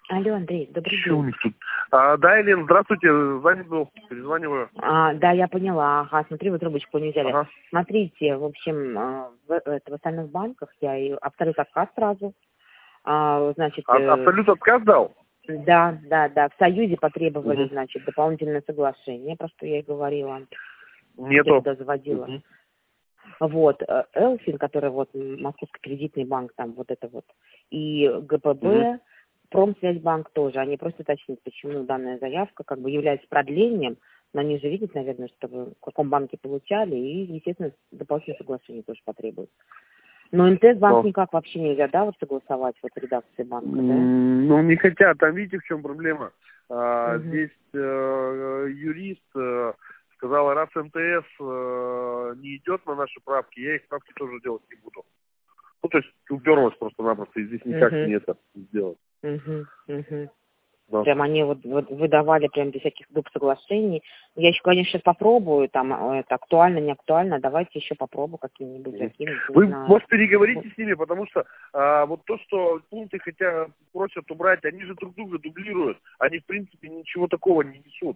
Алло, Андрей, добрый Что у день. них тут? Да, Елена, здравствуйте, занят был, перезваниваю. Да, я поняла. Ага, смотри, вы трубочку не взяли. Ага. Смотрите, в общем, в остальных банках я и абсолют отказ сразу. Значит, Абсолют отказ дал? да, в Союзе потребовали, Угу. значит, дополнительное соглашение, про что я и говорила, я Нету. туда заводила. Угу. Вот, Элфин, который вот Московский кредитный банк, там вот это вот, и Угу. ГПБ, Промсвязьбанк тоже, они просто уточнят, почему данная заявка как бы является продлением, но они же видят, наверное, что вы в каком банке получали, и, естественно, дополнительное соглашение тоже потребует. Но МТС-банк Но. никак вообще нельзя, да, вот согласовать вот редакции банка, да? Ну, не хотят, там видите, в чем проблема. Угу. Здесь юрист сказал, раз МТС не идет на наши правки, я их правки тоже делать не буду. Ну, то есть уперлась просто-напросто, и здесь никак Угу. не это сделать. Угу. Угу. Да. Прям они вот выдавали прям без всяких доп. Соглашений. Я еще, конечно, сейчас попробую, там, это актуально, не актуально, давайте еще попробую какие-нибудь закинуть, не Вы, знаю. может, переговорите с ними, потому что вот то, что пункты хотя просят убрать, они же друг друга дублируют. Они, в принципе, ничего такого не несут.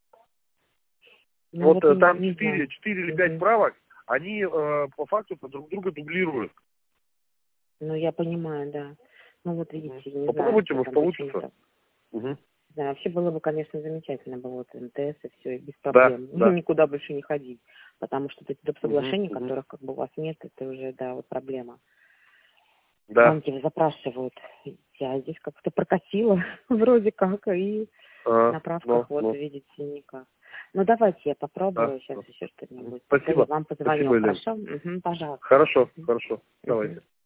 Ну Вот вот там не знаю. 4 или 5 правок, они по факту друг друга дублируют. Ну я понимаю, да. Ну вот видите, не знаю, Попробуйте, что может, там, почему получится. так. Угу. Да, вообще было бы, конечно, замечательно было вот МТС и все, и без Да, проблем. да. Никуда больше не ходить. Потому что эти доп. Угу, Соглашений, угу. которых как бы у вас нет, это уже, да, вот проблема. Да. Банки запрашивают. Я здесь как-то прокатила вроде как, и на правках вот, Ну, видите, никак. Ну, давайте я да. попробую сейчас еще что-нибудь. Тогда я Спасибо. вам позвоню, Спасибо, Елена. хорошо? Угу, пожалуйста. Хорошо, хорошо. Угу. Давайте.